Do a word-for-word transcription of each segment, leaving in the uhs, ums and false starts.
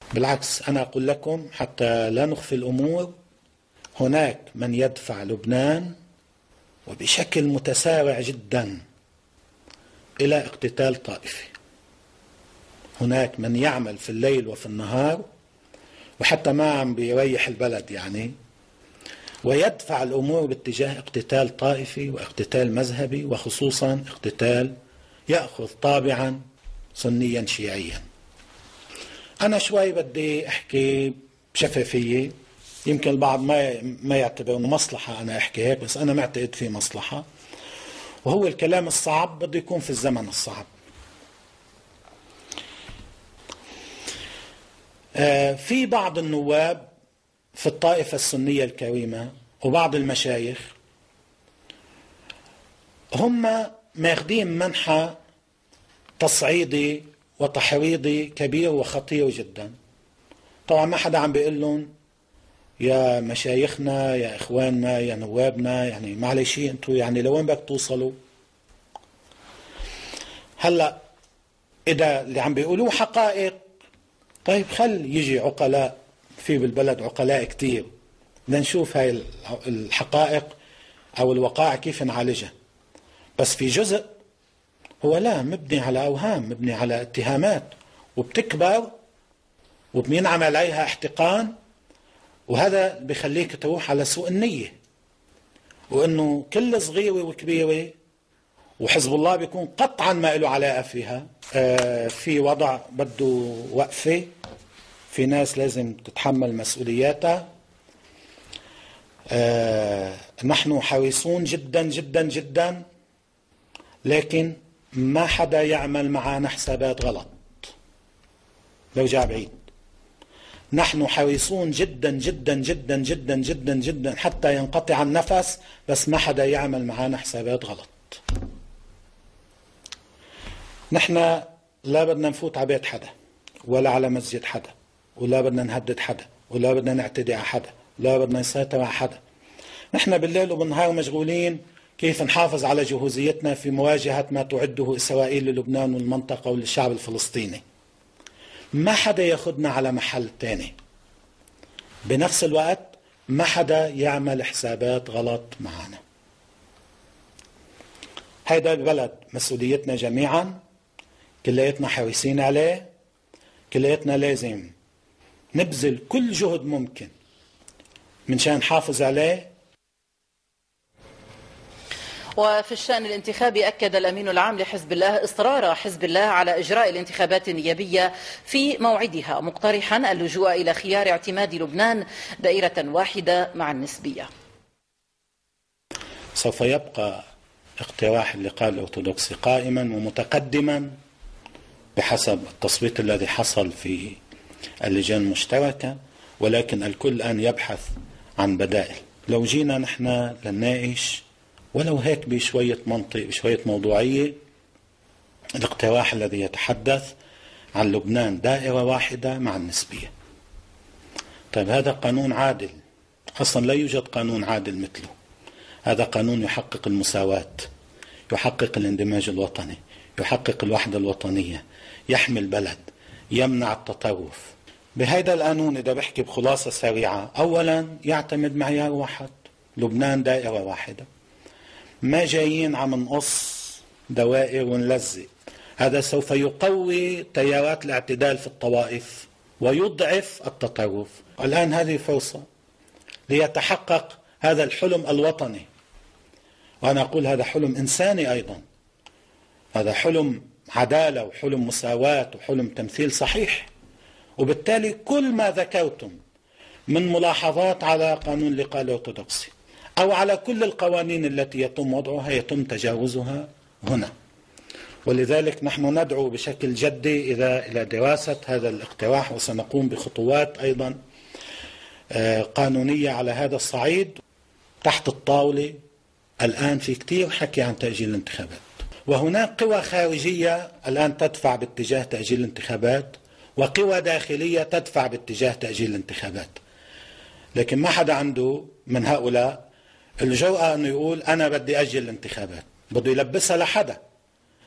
بالعكس، أنا أقول لكم حتى لا نخفي الأمور، هناك من يدفع لبنان وبشكل متسارع جدا إلى اقتتال طائفي. هناك من يعمل في الليل وفي النهار وحتى ما عم بيريح البلد يعني، ويدفع الأمور باتجاه اقتتال طائفي واقتتال مذهبي، وخصوصا اقتتال يأخذ طابعا سنيا شيعيا. أنا شوي بدي أحكي بشفافية، يمكن البعض ما ما يعتبر انه مصلحة أنا أحكي هيك، بس أنا معتقد في مصلحة، وهو الكلام الصعب بده يكون في الزمن الصعب. آه في بعض النواب في الطائفة السنية الكريمة وبعض المشايخ هم ماخذين منحى تصعيدي وتحريضي كبير وخطير جدا. طبعا ما حدا عم بيقول لهم يا مشايخنا يا اخواننا يا نوابنا، يعني معلش انتم يعني لوين بدك توصلوا؟ هلا اذا اللي عم بيقولوه حقائق، طيب خل يجي عقلاء، في بالبلد عقلاء كتير، بدنا نشوف هاي الحقائق او الوقائع كيف نعالجها. بس في جزء هو لا مبني على اوهام، مبني على اتهامات، وبتكبر وبينعمل عليها احتقان، وهذا بخليك تروح على سوء النية، وانه كل صغيرة وكبيرة وحزب الله بيكون قطعا ما له علاقة فيها. آه في وضع بده وقفة، في ناس لازم تتحمل مسؤولياتها. آه نحن حريصون جدا جدا جدا، لكن ما حدا يعمل معنا حسابات غلط. برجع بعيد، نحن حريصون جدا جدا جدا جدا جدا جدا حتى ينقطع النفس، بس ما حدا يعمل معنا حسابات غلط. نحن لا بدنا نفوت على بيت حدا ولا على مسجد حدا، ولا بدنا نهدد حدا، ولا بدنا نعتدي على حدا، ولا بدنا نسيطر على حدا. نحن بالليل وبالنهار مشغولين كيف نحافظ على جهوزيتنا في مواجهة ما تعده إسرائيل للبنان والمنطقة وللشعب الفلسطيني. ما حدا ياخدنا على محل تاني. بنفس الوقت ما حدا يعمل حسابات غلط معنا. هيدا البلد مسؤوليتنا جميعا، كلياتنا حريصين عليه، كلياتنا لازم نبذل كل جهد ممكن من شان نحافظ عليه. وفي الشأن الانتخابي أكد الأمين العام لحزب الله إصرار حزب الله على إجراء الانتخابات النيابية في موعدها، مقترحا اللجوء إلى خيار اعتماد لبنان دائرة واحدة مع النسبية. سوف يبقى اقتراح اللقاء الأرثوذكسي قائما ومتقدما بحسب التصويت الذي حصل في اللجان المشتركة، ولكن الكل الآن يبحث عن بدائل. لو جينا نحن لنناقش ولو هيك بشوية منطق بشوية موضوعية الاقتراح الذي يتحدث عن لبنان دائرة واحدة مع النسبية. طيب هذا قانون عادل؟ أصلا لا يوجد قانون عادل مثله. هذا قانون يحقق المساواة، يحقق الاندماج الوطني، يحقق الوحدة الوطنية، يحمي البلد، يمنع التطرف. بهذا القانون إذا بحكي بخلاصة سريعة، أولا يعتمد معيار واحد، لبنان دائرة واحدة. ما جايين عم نقص دوائر ونلزق، هذا سوف يقوي تيارات الاعتدال في الطوائف ويضعف التطرف. الآن هذه فرصة ليتحقق هذا الحلم الوطني، وأنا أقول هذا حلم إنساني أيضا، هذا حلم عدالة وحلم مساواة وحلم تمثيل صحيح. وبالتالي كل ما ذكرتم من ملاحظات على قانون اللقاء الأرثوذكسي أو على كل القوانين التي يتم وضعها يتم تجاوزها هنا. ولذلك نحن ندعو بشكل جدي إلى إلى دراسة هذا الاقتراح، وسنقوم بخطوات أيضا قانونية على هذا الصعيد. تحت الطاولة الآن في كتير حكي عن تأجيل الانتخابات، وهناك قوى خارجية الآن تدفع باتجاه تأجيل الانتخابات، وقوى داخلية تدفع باتجاه تأجيل الانتخابات. لكن ما حدا عنده من هؤلاء الجرأة أنه يقول أنا بدي أجل الانتخابات، بده يلبسها لحدا.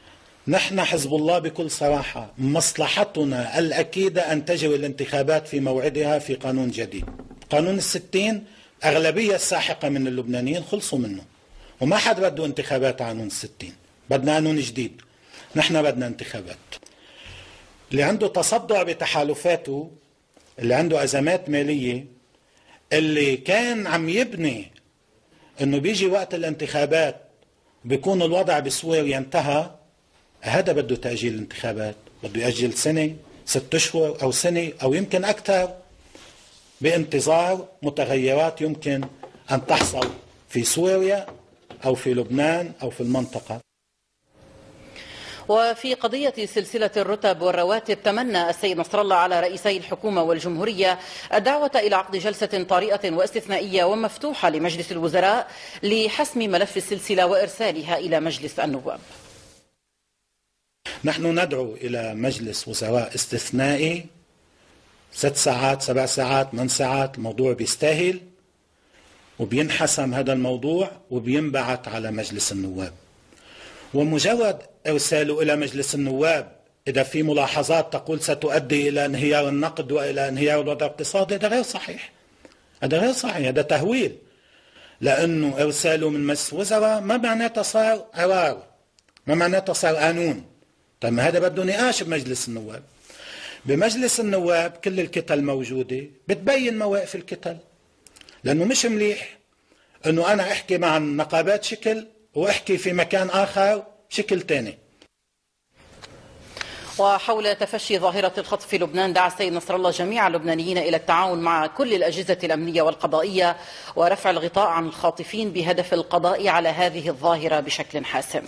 نحن حزب الله بكل صراحة مصلحتنا الأكيدة أن تجري الانتخابات في موعدها في قانون جديد. قانون الستين أغلبية الساحقة من اللبنانيين خلصوا منه، وما حد بده انتخابات قانون الستين، بدنا قانون جديد. نحن بدنا انتخابات. اللي عنده تصدع بتحالفاته، اللي عنده أزمات مالية، اللي كان عم يبني انه بيجي وقت الانتخابات بيكون الوضع بسوريا انتهى، هذا بده تأجيل الانتخابات، بده يأجل سنة، ست اشهر او سنة او يمكن اكثر، بانتظار متغيرات يمكن ان تحصل في سوريا او في لبنان او في المنطقة. وفي قضية سلسلة الرتب والرواتب، تمنى السيد نصر الله على رئيسي الحكومة والجمهورية الدعوة إلى عقد جلسة طارئة واستثنائية ومفتوحة لمجلس الوزراء لحسم ملف السلسلة وإرسالها إلى مجلس النواب. نحن ندعو إلى مجلس وزراء استثنائي، ست ساعات سبع ساعات من ساعات، الموضوع بيستاهل، وبينحسم هذا الموضوع وبينبعث على مجلس النواب. ومجرد إرساله إلى مجلس النواب إذا في ملاحظات تقول ستؤدي إلى انهيار النقد وإلى انهيار الوضع الاقتصادي، هذا غير صحيح. هذا غير صحيح، هذا تهويل. لأنه إرساله من مجلس الوزراء ما معناته صار قرار، ما معناته صار قانون. طيب هذا بده نقاش بمجلس النواب. بمجلس النواب كل الكتل موجودة بتبين مواقف الكتل، لأنه مش مليح أنه أنا أحكي مع النقابات شكل واحكي في مكان آخر شكل تاني. وحول تفشي ظاهرة الخطف في لبنان، دعا السيد نصر الله جميع اللبنانيين إلى التعاون مع كل الأجهزة الأمنية والقضائية ورفع الغطاء عن الخاطفين بهدف القضاء على هذه الظاهرة بشكل حاسم.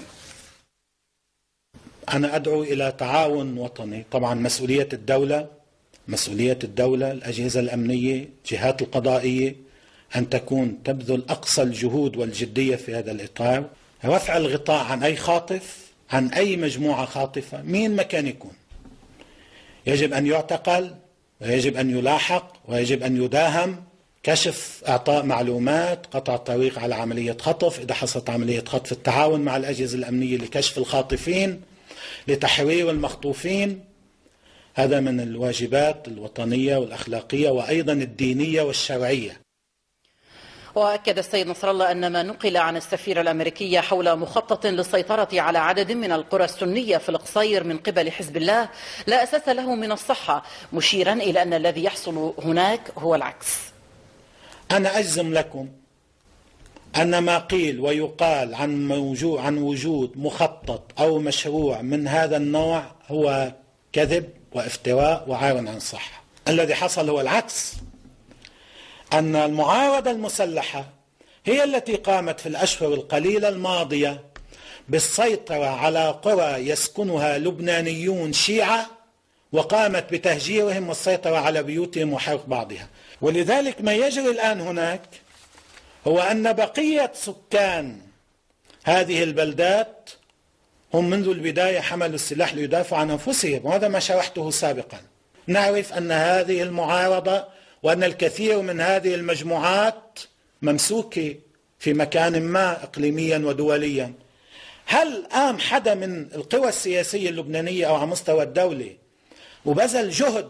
أنا أدعو إلى تعاون وطني. طبعا مسؤولية الدولة، مسؤولية الدولة الأجهزة الأمنية، جهات القضائية، أن تكون تبذل أقصى الجهود والجدية في هذا الإطار. رفع الغطاء عن أي خاطف، عن أي مجموعة خاطفة، مين ما كان يكون، يجب أن يعتقل ويجب أن يلاحق ويجب أن يداهم. كشف إعطاء معلومات، قطع الطريق على عملية خطف إذا حصلت عملية خطف، التعاون مع الأجهزة الأمنية لكشف الخاطفين، لتحرير المخطوفين. هذا من الواجبات الوطنية والأخلاقية وأيضا الدينية والشرعية. وأكد السيد نصر الله أن ما نقل عن السفيرة الأمريكية حول مخطط للسيطرة على عدد من القرى السنية في القصير من قبل حزب الله لا أساس له من الصحة، مشيرا إلى أن الذي يحصل هناك هو العكس. أنا أجزم لكم أن ما قيل ويقال عن موجود عن وجود مخطط أو مشروع من هذا النوع هو كذب وافتراء وعار عن الصحة. الذي حصل هو العكس، أن المعارضة المسلحة هي التي قامت في الأشهر القليلة الماضية بالسيطرة على قرى يسكنها لبنانيون شيعة، وقامت بتهجيرهم والسيطرة على بيوتهم وحرق بعضها. ولذلك ما يجري الآن هناك هو أن بقية سكان هذه البلدات هم منذ البداية حملوا السلاح ليدافعوا عن أنفسهم، وهذا ما شرحته سابقا. نعرف أن هذه المعارضة وأن الكثير من هذه المجموعات ممسوكة في مكان ما إقليميا ودوليا. هل قام حدا من القوى السياسية اللبنانية أو على مستوى الدولة وبذل جهد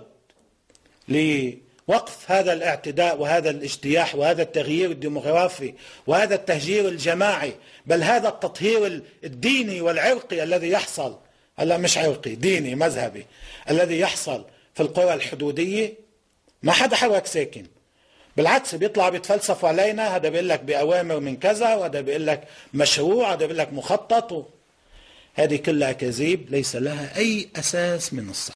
لوقف هذا الاعتداء وهذا الاجتياح وهذا التغيير الديموغرافي وهذا التهجير الجماعي، بل هذا التطهير الديني والعرقي الذي يحصل، هلا مش عرقي، ديني مذهبي، الذي يحصل في القرى الحدودية؟ ما حدا حرك ساكن، بالعكس بيطلع بيتفلسفوا علينا، هذا بيقول لك بأوامر من كذا وهذا بيقول لك مشروع، هذا بيقول لك مخطط. هذه كلها أكاذيب ليس لها أي أساس من الصحة.